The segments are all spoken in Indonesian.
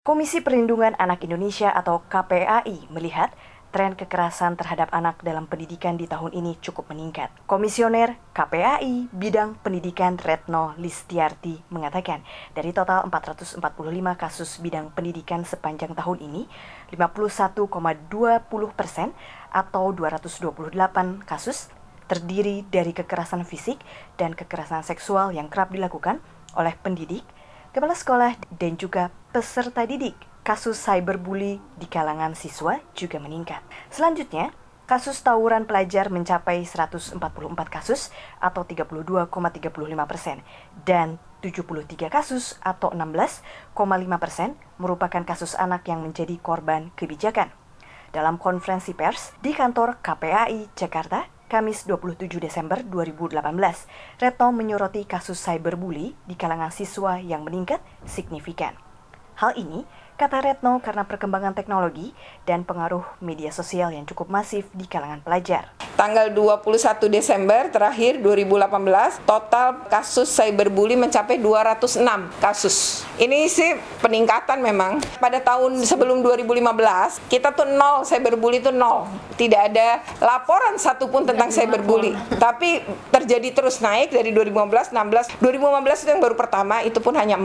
Komisi Perlindungan Anak Indonesia atau KPAI melihat tren kekerasan terhadap anak dalam pendidikan di tahun ini cukup meningkat. Komisioner KPAI Bidang Pendidikan Retno Listiarti mengatakan, dari total 445 kasus bidang pendidikan sepanjang tahun ini, 51,20% atau 228 kasus terdiri dari kekerasan fisik dan kekerasan seksual yang kerap dilakukan oleh pendidik, kepala sekolah, dan juga peserta didik. Kasus cyberbully di kalangan siswa juga meningkat. Selanjutnya, kasus tawuran pelajar mencapai 144 kasus atau 32,35% dan 73 kasus atau 16,5% merupakan kasus anak yang menjadi korban kebijakan. Dalam konferensi pers di kantor KPAI Jakarta, Kamis 27 Desember 2018, Retno menyoroti kasus cyberbully di kalangan siswa yang meningkat signifikan. Hal ini, kata Retno, karena perkembangan teknologi dan pengaruh media sosial yang cukup masif di kalangan pelajar. Tanggal 21 Desember terakhir 2018, total kasus cyberbully mencapai 206 kasus. Ini sih peningkatan memang. Pada tahun sebelum 2015, kita tuh nol, cyberbully itu nol. Tidak ada laporan satupun tentang cyberbully. Tapi terjadi terus naik dari 2015, 16. 2015 itu yang baru pertama, itu pun hanya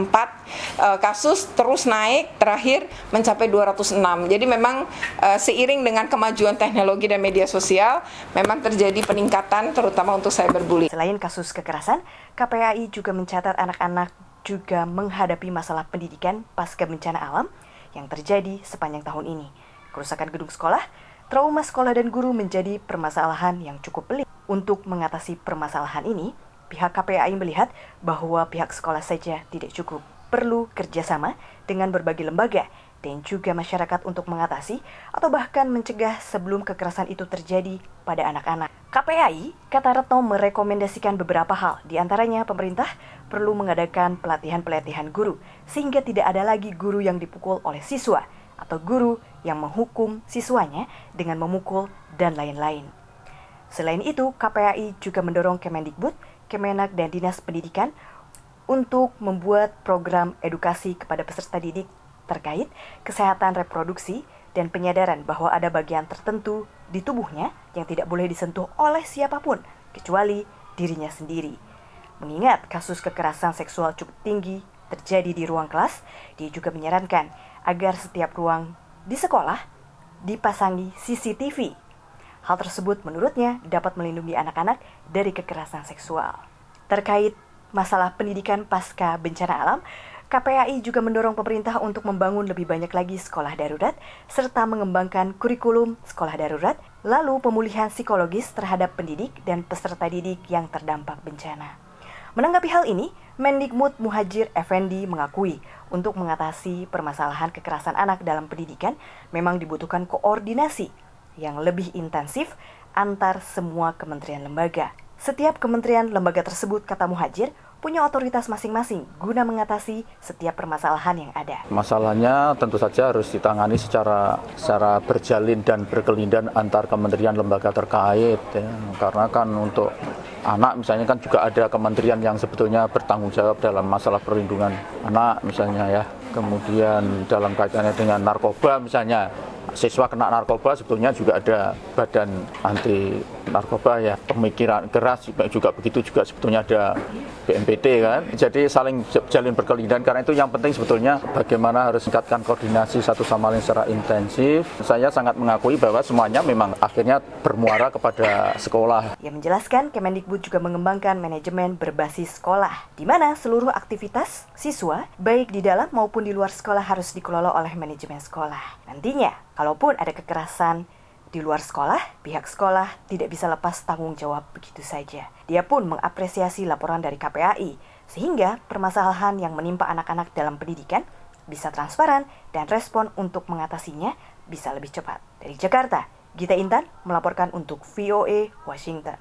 4 kasus, terus naik, terakhir mencapai 206. Jadi memang seiring dengan kemajuan teknologi dan media sosial, memang terjadi peningkatan terutama untuk cyberbully. Selain kasus kekerasan, KPAI juga mencatat anak-anak juga menghadapi masalah pendidikan pasca bencana alam yang terjadi sepanjang tahun ini. Kerusakan gedung sekolah, trauma sekolah dan guru menjadi permasalahan yang cukup pelik. Untuk mengatasi permasalahan ini, pihak KPAI melihat bahwa pihak sekolah saja tidak cukup. Perlu kerjasama dengan berbagai lembaga dan juga masyarakat untuk mengatasi atau bahkan mencegah sebelum kekerasan itu terjadi pada anak-anak. KPAI, kata Retno, merekomendasikan beberapa hal. Di antaranya, pemerintah perlu mengadakan pelatihan-pelatihan guru sehingga tidak ada lagi guru yang dipukul oleh siswa atau guru yang menghukum siswanya dengan memukul dan lain-lain. Selain itu, KPAI juga mendorong Kemendikbud, Kemenak, dan Dinas Pendidikan untuk membuat program edukasi kepada peserta didik terkait kesehatan reproduksi dan penyadaran bahwa ada bagian tertentu di tubuhnya yang tidak boleh disentuh oleh siapapun kecuali dirinya sendiri. Mengingat kasus kekerasan seksual cukup tinggi terjadi di ruang kelas, dia juga menyarankan agar setiap ruang di sekolah dipasangi CCTV. Hal tersebut menurutnya dapat melindungi anak-anak dari kekerasan seksual. Terkait masalah pendidikan pasca bencana alam, KPAI juga mendorong pemerintah untuk membangun lebih banyak lagi sekolah darurat, serta mengembangkan kurikulum sekolah darurat, lalu pemulihan psikologis terhadap pendidik dan peserta didik yang terdampak bencana. Menanggapi hal ini, Mendikbud Muhadjir Effendi mengakui untuk mengatasi permasalahan kekerasan anak dalam pendidikan memang dibutuhkan koordinasi yang lebih intensif antar semua kementerian lembaga. Setiap kementerian lembaga tersebut, kata Muhadjir, punya otoritas masing-masing guna mengatasi setiap permasalahan yang ada. Masalahnya tentu saja harus ditangani secara berjalin dan berkelindan antar kementerian lembaga terkait, ya. Karena kan untuk anak misalnya kan juga ada kementerian yang sebetulnya bertanggung jawab dalam masalah perlindungan anak misalnya, ya. Kemudian dalam kaitannya dengan narkoba misalnya, siswa kena narkoba sebetulnya juga ada badan anti narkoba, ya. Pemikiran keras juga begitu, juga sebetulnya ada BNPT kan. Jadi saling jalin berkelindan, karena itu yang penting sebetulnya bagaimana harus meningkatkan koordinasi satu sama lain secara intensif. Saya sangat mengakui bahwa semuanya memang akhirnya bermuara kepada sekolah. Ia menjelaskan Kemendikbud juga mengembangkan manajemen berbasis sekolah, di mana seluruh aktivitas siswa baik di dalam maupun di luar sekolah harus dikelola oleh manajemen sekolah. Nantinya, kalaupun ada kekerasan di luar sekolah, pihak sekolah tidak bisa lepas tanggung jawab begitu saja. Dia pun mengapresiasi laporan dari KPAI, sehingga permasalahan yang menimpa anak-anak dalam pendidikan bisa transparan dan respon untuk mengatasinya bisa lebih cepat. Dari Jakarta, Gita Intan melaporkan untuk VOA Washington.